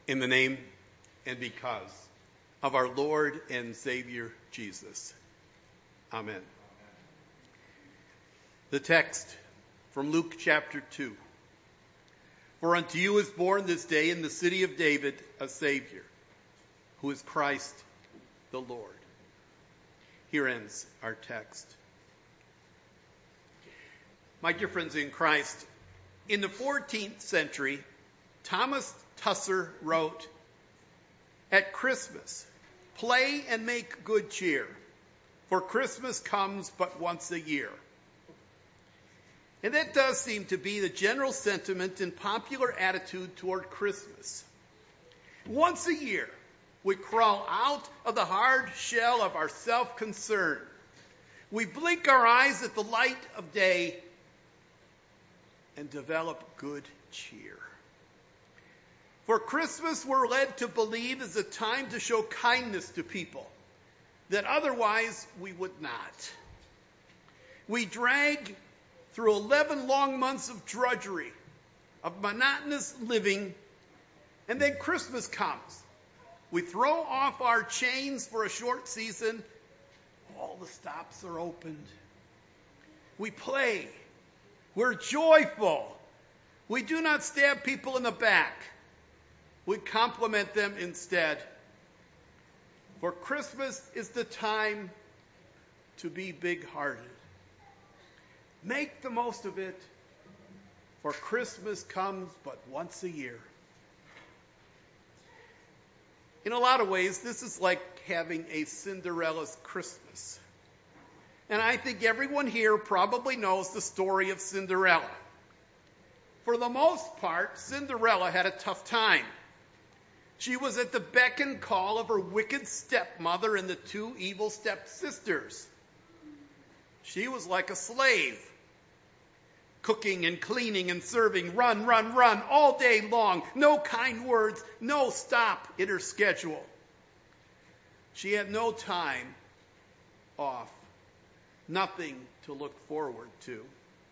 In the name and because of our Lord and Savior Jesus. Amen. The text from Luke chapter 2. For unto you is born this day in the city of David a Savior, who is Christ the Lord. Here ends our text. My dear friends in Christ, in the 14th century, Thomas Tusser wrote, "At Christmas, play and make good cheer, for Christmas comes but once a year." And that does seem to be the general sentiment and popular attitude toward Christmas. Once a year, we crawl out of the hard shell of our self-concern. We blink our eyes at the light of day and develop good cheer. For Christmas, we're led to believe is a time to show kindness to people that otherwise we would not. We drag through 11 long months of drudgery, of monotonous living, and then Christmas comes. We throw off our chains for a short season. All the stops are opened. We play. We're joyful. We do not stab people in the back. We compliment them instead. For Christmas is the time to be big-hearted. Make the most of it, for Christmas comes but once a year. In a lot of ways, this is like having a Cinderella's Christmas. And I think everyone here probably knows the story of Cinderella. For the most part, Cinderella had a tough time. She was at the beck and call of her wicked stepmother and the two evil stepsisters. She was like a slave, cooking and cleaning and serving, run, all day long. No kind words, no stop in her schedule. She had no time off, nothing to look forward to.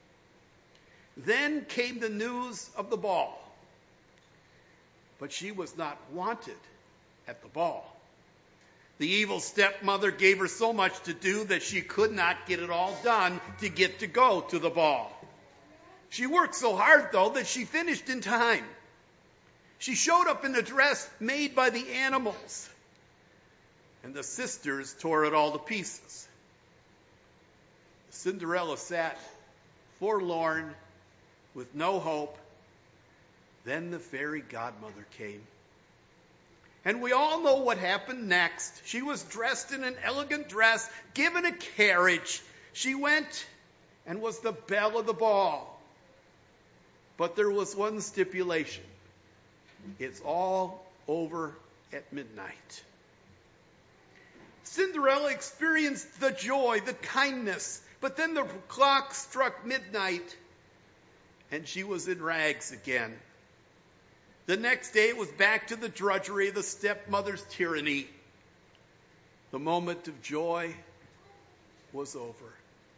Then came the news of the ball. But she was not wanted at the ball. The evil stepmother gave her so much to do that she could not get it all done to get to go to the ball. She worked so hard, though, that she finished in time. She showed up in a dress made by the animals, and the sisters tore it all to pieces. Cinderella sat forlorn with no hope. Then the fairy godmother came. And we all know what happened next. She was dressed in an elegant dress, given a carriage. She went and was the belle of the ball. But there was one stipulation. It's all over at midnight. Cinderella experienced the joy, the kindness, but then the clock struck midnight and she was in rags again. The next day it was back to the drudgery of the stepmother's tyranny. The moment of joy was over.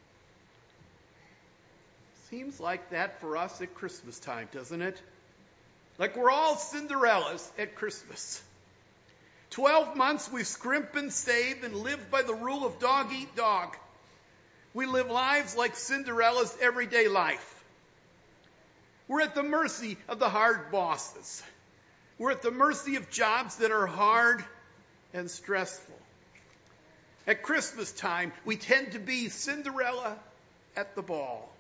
Seems like that for us at Christmas time, doesn't it? Like we're all Cinderellas at Christmas. 12 months we scrimp and save and live by the rule of dog eat dog. We live lives like Cinderella's everyday life. We're at the mercy of the hard bosses. We're at the mercy of jobs that are hard and stressful. At Christmas time, we tend to be Cinderella at the ball.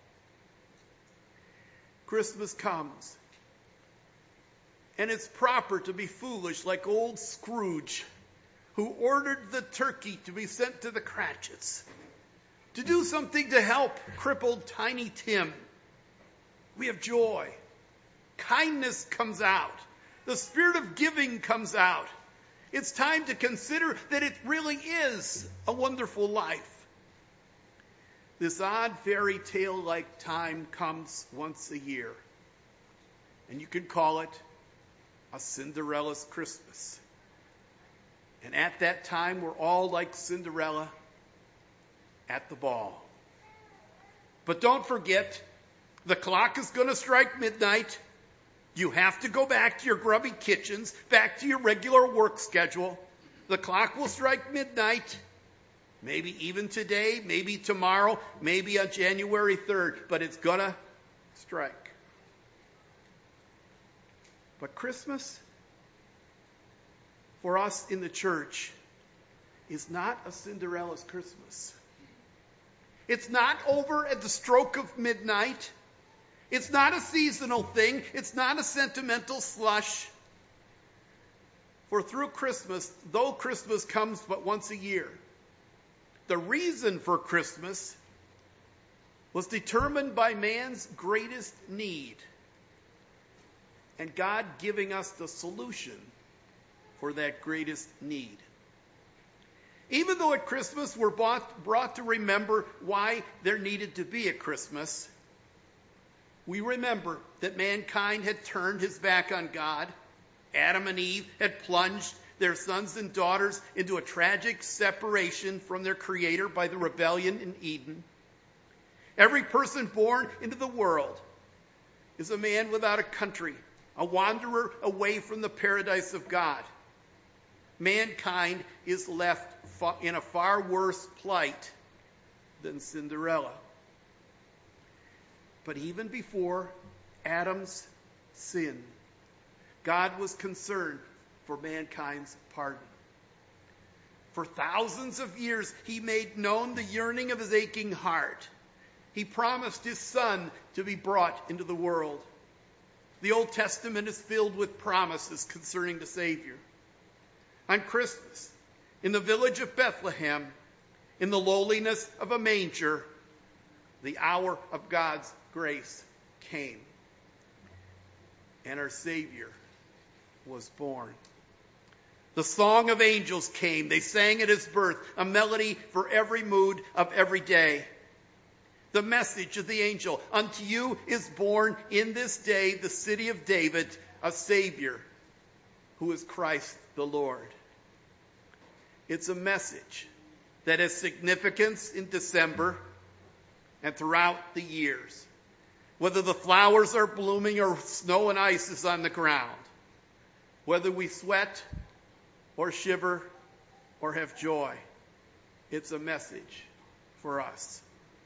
Christmas comes, and it's proper to be foolish like old Scrooge, who ordered the turkey to be sent to the Cratchits, to do something to help crippled Tiny Tim. We have joy. Kindness comes out. The spirit of giving comes out. It's time to consider that it really is a wonderful life. This odd fairy tale-like time comes once a year. And you could call it a Cinderella's Christmas. And at that time, we're all like Cinderella at the ball. But don't forget, the clock is going to strike midnight. You have to go back to your grubby kitchens, back to your regular work schedule. The clock will strike midnight, maybe even today, maybe tomorrow, maybe on January 3rd, but it's gonna strike. But Christmas, for us in the church, is not a Cinderella's Christmas. It's not over at the stroke of midnight. It's not a seasonal thing. It's not a sentimental slush. For through Christmas, though Christmas comes but once a year, the reason for Christmas was determined by man's greatest need, and God giving us the solution for that greatest need. Even though at Christmas we're brought to remember why there needed to be a Christmas, we remember that mankind had turned his back on God. Adam and Eve had plunged their sons and daughters into a tragic separation from their Creator by the rebellion in Eden. Every person born into the world is a man without a country, a wanderer away from the paradise of God. Mankind is left in a far worse plight than Cinderella. But even before Adam's sin, God was concerned for mankind's pardon. For thousands of years, he made known the yearning of his aching heart. He promised his Son to be brought into the world. The Old Testament is filled with promises concerning the Savior. On Christmas, in the village of Bethlehem, in the lowliness of a manger, the hour of God's grace came, and our Savior was born. The song of angels came. They sang at his birth, a melody for every mood of every day. The message of the angel, unto you is born in this day, the city of David, a Savior, who is Christ the Lord. It's a message that has significance in December and throughout the years. Whether the flowers are blooming or snow and ice is on the ground. Whether we sweat or shiver or have joy, it's a message for us.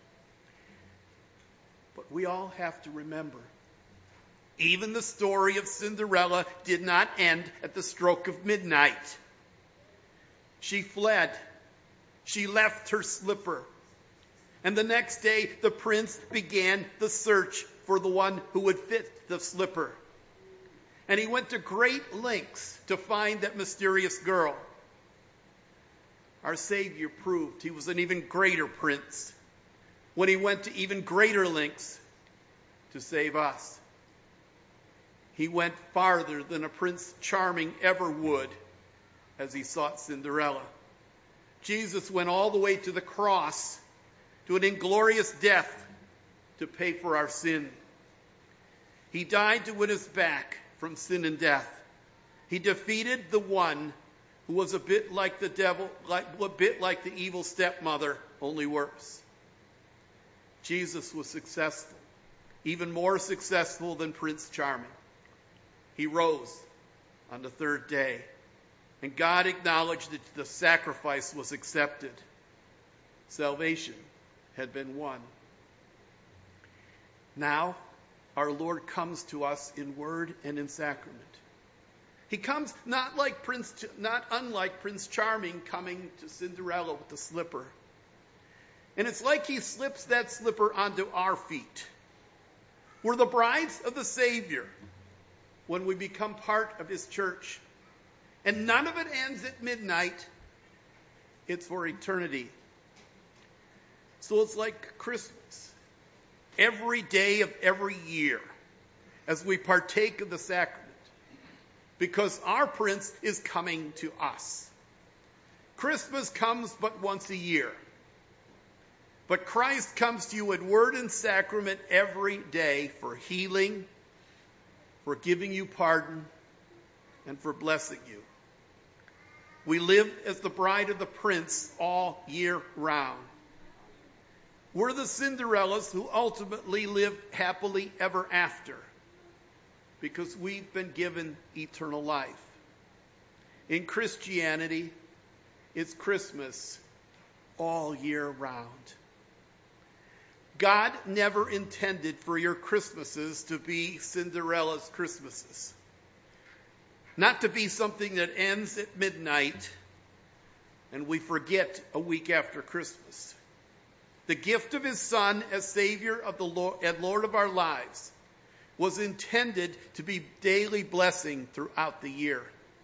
But we all have to remember, even the story of Cinderella did not end at the stroke of midnight. She fled. She left her slipper. And the next day, the prince began the search for the one who would fit the slipper. And he went to great lengths to find that mysterious girl. Our Savior proved he was an even greater prince when he went to even greater lengths to save us. He went farther than a Prince Charming ever would as he sought Cinderella. Jesus went all the way to the cross, to an inglorious death to pay for our sin. He died to win us back from sin and death. He defeated the one who was a bit like the devil, a bit like the evil stepmother, only worse. Jesus was successful, even more successful than Prince Charming. He rose on the third day, and God acknowledged that the sacrifice was accepted. Salvation had been won. Now, our Lord comes to us in word and in sacrament. He comes not unlike Prince Charming coming to Cinderella with the slipper. And it's like he slips that slipper onto our feet. We're the brides of the Savior when we become part of his church. And none of it ends at midnight. It's for eternity. So it's like Christmas. Every day of every year as we partake of the sacrament. Because our Prince is coming to us. Christmas comes but once a year. But Christ comes to you in word and sacrament every day for healing, for giving you pardon, and for blessing you. We live as the bride of the Prince all year round. We're the Cinderellas who ultimately live happily ever after. because we've been given eternal life. In Christianity, it's Christmas all year round. God never intended for your Christmases to be Cinderella's Christmases. Not to be something that ends at midnight and we forget a week after Christmas. The gift of his Son as Savior of the Lord and Lord of our lives was intended to be daily blessing throughout the year.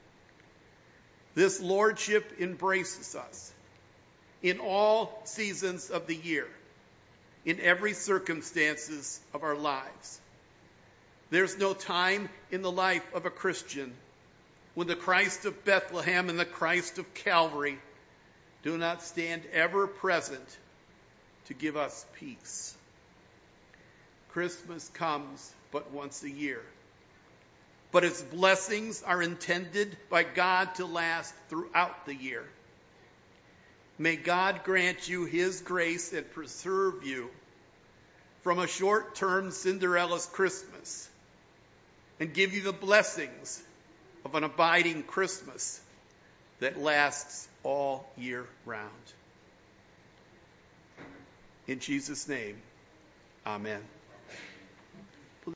This lordship embraces us in all seasons of the year, in every circumstances of our lives. There's no time in the life of a Christian when the Christ of Bethlehem and the Christ of Calvary do not stand ever present to give us peace. Christmas comes but once a year, but its blessings are intended by God to last throughout the year. May God grant you his grace and preserve you from a short-term Cinderella's Christmas and give you the blessings of an abiding Christmas that lasts all year round. In Jesus' name, amen.